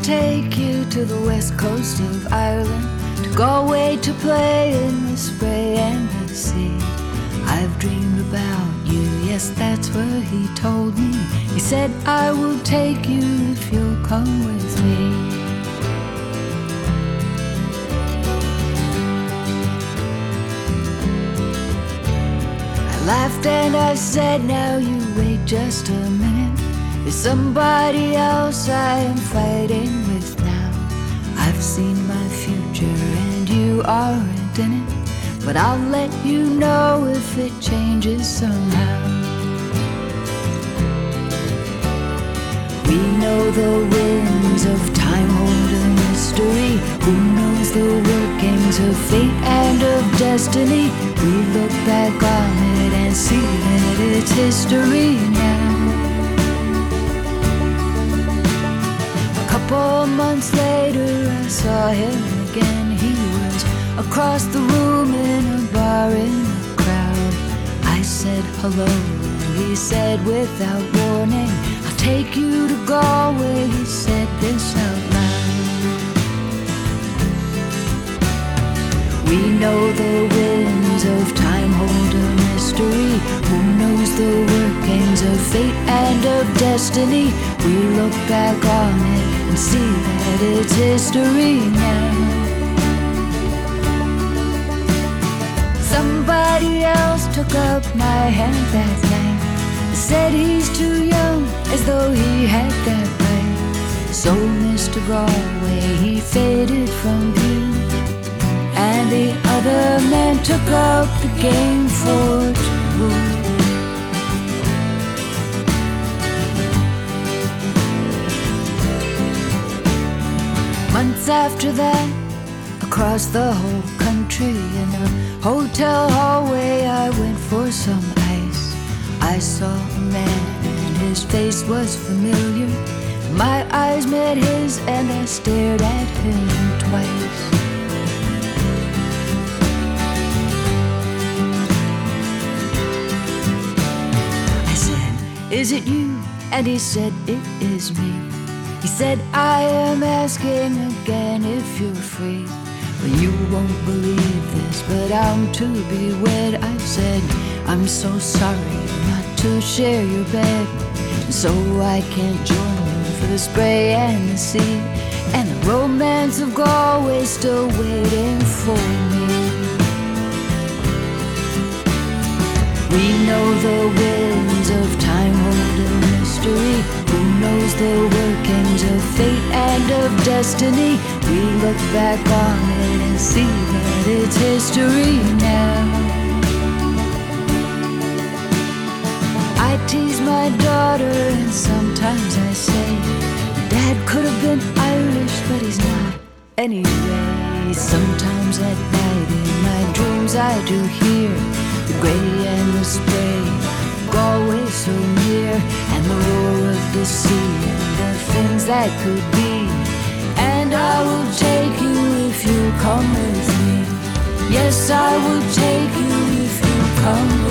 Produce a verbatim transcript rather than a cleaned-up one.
take you to the west coast of Ireland, to Galway to play in the spray and the sea. I've dreamed about you, yes, that's what he told me. He said, I will take you if you'll come with me. I laughed and I said, now you wait just a minute. There's somebody else I am fighting with now. I've seen my future and you aren't in it, but I'll let you know if it changes somehow. We know the winds of time hold a mystery. Who knows the workings of fate and of destiny? We look back on it and see that it's history now. A couple months later I saw him again. He was across the room in a bar in a crowd. I said hello and he said without warning, I'll take you to Galway. He said this out loud. We know the winds of time hold a mystery. Who knows the workings of fate and of destiny? We look back on it and see that it's history now. Somebody else took up my hand that night. Said he's too young, as though he had that right. So Mister Galway, he faded from view, and the other man took up the game for two. Months after that, across the whole country, in a hotel hallway I went for some ice. I saw a man and his face was familiar. My eyes met his and I stared at him twice. I said, is it you? And he said, it is me. He said, I am asking again if you're free. Well, you won't believe this, but I'm to be wed. I said, I'm so sorry not to share your bed, so I can't join you for the spray and the sea, and the romance of Galway still waiting for me. We know the winds of time hold a mystery. Who knows the workings of fate and of destiny? We look back on it and see that it's history now. I tease my daughter and sometimes I say, Dad could have been Irish, but he's not anyway. Sometimes at night in my dreams I do hear the grey and the spray, Galway so near, and the roar of the sea and the things that could be. And I will take you if you come with me. Yes, I will take you if you come with me.